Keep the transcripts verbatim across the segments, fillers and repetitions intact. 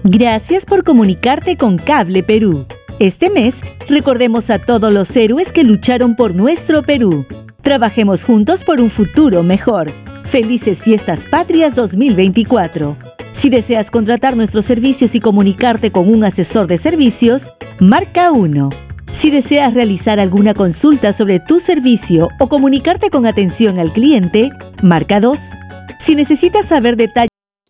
Gracias por comunicarte con Cable Perú. Este mes, recordemos a todos los héroes que lucharon por nuestro Perú. Trabajemos juntos por un futuro mejor. Felices Fiestas Patrias dos mil veinticuatro. Si deseas contratar nuestros servicios y comunicarte con un asesor de servicios, marca uno. Si deseas realizar alguna consulta sobre tu servicio o comunicarte con atención al cliente, marca dos. Si necesitas saber detalles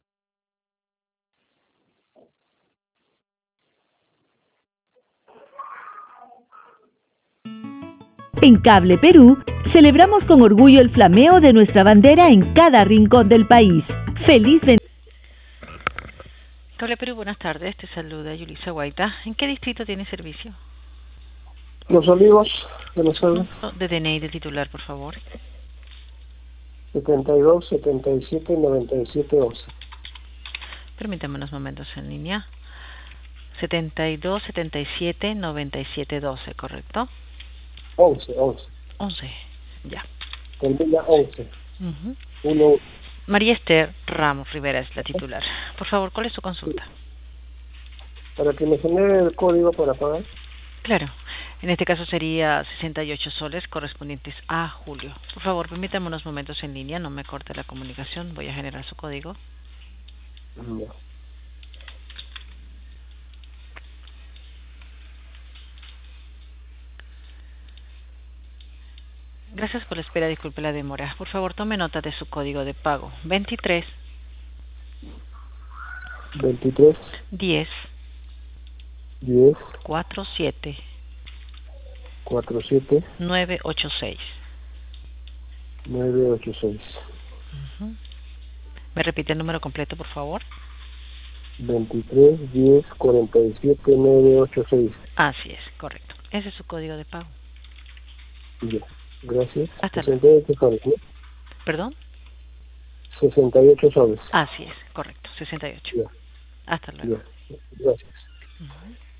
en Cable Perú, celebramos con orgullo el flameo de nuestra bandera en cada rincón del país. ¡Feliz de... Cable Perú, buenas tardes. Te saluda Yulisa Guaita. ¿En qué distrito tiene servicio? Los Olivos, Venezuela. De D N I del titular, por favor. setenta y dos, setenta y siete, noventa y siete, once. Permítame unos momentos en línea. setenta y dos, setenta y siete, noventa y siete, doce, ¿correcto? once, once. once, ya. Termina once. Uh-huh. Uno. María Esther Ramos Rivera es la titular. Por favor, ¿cuál es su consulta? Para que me genere el código para pagar. Claro. En este caso sería sesenta y ocho soles correspondientes a julio. Por favor, permítame unos momentos en línea, no me corte la comunicación. Voy a generar su código. Ya. Gracias por la espera, disculpe la demora. Por favor, tome nota de su código de pago. veintitrés. veintitrés. diez. diez. cuarenta y siete. cuarenta y siete. novecientos ochenta y seis. novecientos ochenta y seis. Uh-huh. ¿Me repite el número completo, por favor? veintitrés, diez, cuarenta y siete, novecientos ochenta y seis. Así es, correcto. Ese es su código de pago. Ya. Gracias. Hasta sesenta y ocho soles, ¿no? ¿Perdón? sesenta y ocho soles. Así es, correcto, sesenta y ocho. Ya. Hasta luego. Ya. Gracias. Uh-huh.